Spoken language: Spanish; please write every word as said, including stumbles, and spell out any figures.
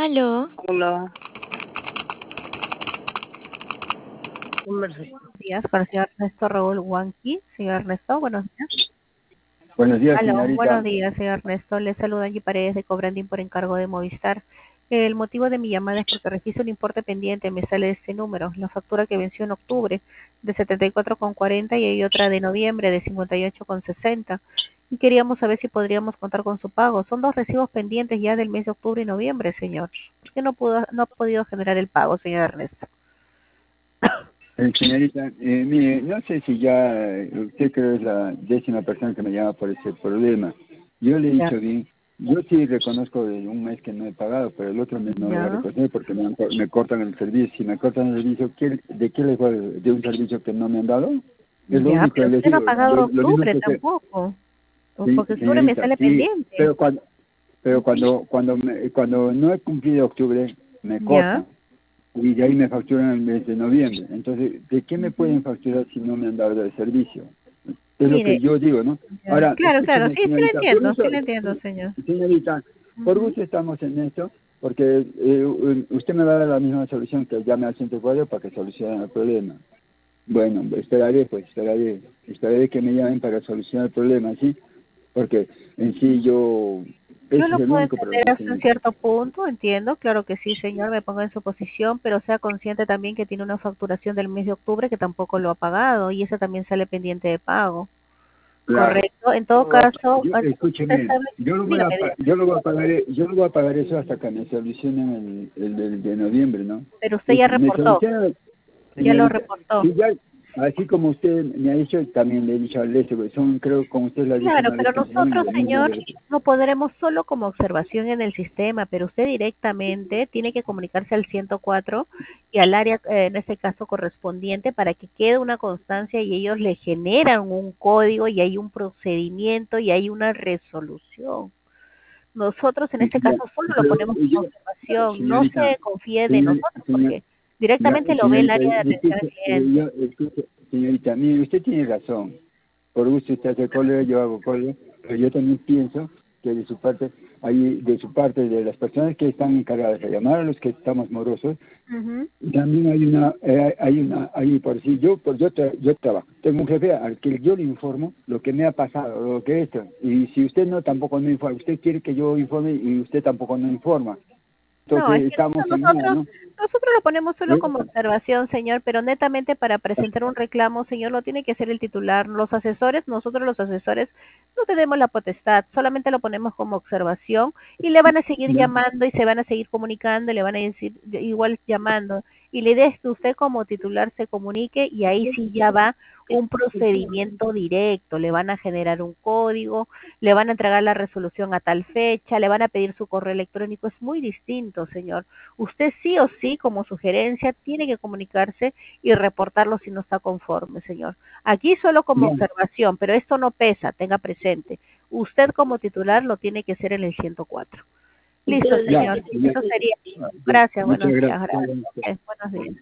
Aló. Hola. Buenos días, con el señor Ernesto Raúl Huanqui. Señor Ernesto, buenos días. Buenos días, Aló, señorita. buenos días, señor Ernesto. Le saluda Angie Paredes de Cobrandín por encargo de Movistar. El motivo de mi llamada es porque registro un importe pendiente, me sale este número, la factura que venció en octubre de setenta y cuatro con cuarenta y hay otra de noviembre de cincuenta y ocho con sesenta. Y queríamos saber si podríamos contar con su pago. Son dos recibos pendientes ya del mes de octubre y noviembre, señor. ¿Por qué no pudo, no ha podido generar el pago, señor Ernesto? Eh, señorita, eh, mire, no sé si ya eh, usted creo es la décima persona que me llama por ese problema. Yo le he Ya. dicho bien, yo sí reconozco de un mes que no he pagado, pero el otro mes no lo voy a Ya. reconocer porque me, han co- me cortan el servicio. Si me cortan el servicio, ¿qué- ¿de qué les voy a- de un servicio que no me han dado? Es lo Ya, único que pero les usted no ha digo. Lo, pagado lo mismo octubre que se, tampoco, sí, porque octubre me señorita, sale sí, pendiente. pero cuando, pero cuando, cuando, me- cuando no he cumplido octubre, me Ya, cortan. Y de ahí me facturan el mes de noviembre. Entonces, ¿de qué me pueden facturar si no me han dado el servicio? Es lo que mire, yo digo, ¿no? ya. Ahora, Claro, claro, escúcheme, sí, sí lo señorita, por entiendo, gusto, sí lo entiendo, señor. señorita, por Ujú. gusto estamos en esto, porque eh, usted me va a dar la misma solución que llame al ciento cuatro para que solucione el problema. Bueno, esperaré, pues, esperaré, esperaré que me llamen para solucionar el problema, ¿sí? Porque en sí yo, Yo ese lo es el puedo único entender problema, hasta un señorita. cierto punto, entiendo, claro que sí, señor, me pongo en su posición, pero sea consciente también que tiene una facturación del mes de octubre que tampoco lo ha pagado y esa también sale pendiente de pago. Claro. Correcto, en todo caso, Yo, usted escúcheme, sabe, yo lo voy a dígame, pa- dígame. yo lo voy a pagar e- yo lo voy a pagar eso hasta que me solucionen el, el del de noviembre, ¿no? Pero usted Y ya si me reportó, soluciona, ya lo señorita, reportó. y ya, así como usted me ha dicho, también le he dicho al este, porque son, creo, como usted lo ha dicho Claro, una vez pero que me llaman, nosotros, lo mismo señor, yo le- no podremos solo como observación en el sistema, pero usted directamente tiene que comunicarse al ciento cuatro y al área, eh, en este caso correspondiente, para que quede una constancia y ellos le generan un código y hay un procedimiento y hay una resolución. Nosotros en este ya, caso solo lo pero ponemos yo, como observación, no señorita, se confíe de señor, nosotros señor, porque ya, directamente lo ve el señorita, área de atención al disculpe, pero cliente. yo, escuche, señorita, mire, usted tiene razón. Por gusto usted hace cólera, yo hago cólera, pero yo también pienso que de su parte, hay, de su parte, de las personas que están encargadas de llamar a los que estamos morosos, Ujú. también hay una, eh, hay una, hay por si yo, por yo, tra- yo trabajo, tengo un jefe al que yo le informo lo que me ha pasado, lo que he hecho, y si usted no tampoco me informa, usted quiere que yo informe y usted tampoco no informa, No, es entonces que eso estamos en nada, nosotros, ¿no? nosotros lo ponemos solo ¿Eh? como observación, señor, pero netamente para presentar un reclamo, señor, lo tiene que hacer el titular. Los asesores, nosotros los asesores, no tenemos la potestad, solamente lo ponemos como observación y le van a seguir Ya. llamando y se van a seguir comunicando, y le van a decir igual llamando. Y la idea es que usted como titular se comunique y ahí sí ya va un procedimiento directo, le van a generar un código, le van a entregar la resolución a tal fecha, le van a pedir su correo electrónico, es muy distinto, señor. Usted sí o sí, como sugerencia, tiene que comunicarse y reportarlo si no está conforme, señor. Aquí solo como Ya. observación, pero esto no pesa, tenga presente. Usted como titular lo tiene que hacer en el ciento cuatro. Listo, Ya, señor. ya. Eso sería. Ya. Gracias, Muchas buenos días. gracias. Gracias. Ok, buenos días.